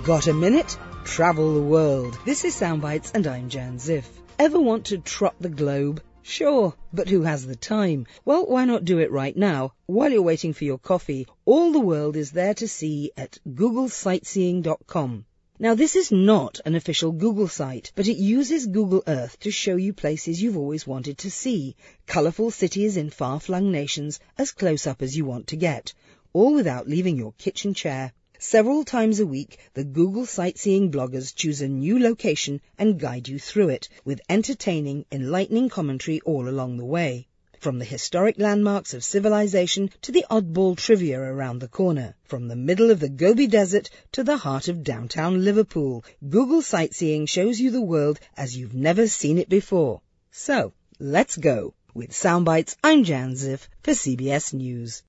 Got a minute? Travel the world. This is Soundbites and I'm Jan Ziff. Ever want to trot the globe? Sure, but who has the time? Well, why not do it right now? While you're waiting for your coffee, all the world is there to see at googlesightseeing.com. Now, this is not an official Google site, but it uses Google Earth to show you places you've always wanted to see, colourful cities in far-flung nations as close up as you want to get, all without leaving your kitchen chair. Several times a week, the Google Sightseeing bloggers choose a new location and guide you through it, with entertaining, enlightening commentary all along the way. From the historic landmarks of civilization to the oddball trivia around the corner. From the middle of the Gobi Desert to the heart of downtown Liverpool, Google Sightseeing shows you the world as you've never seen it before. So, let's go. With Soundbites, I'm Jan Ziff for CBS News.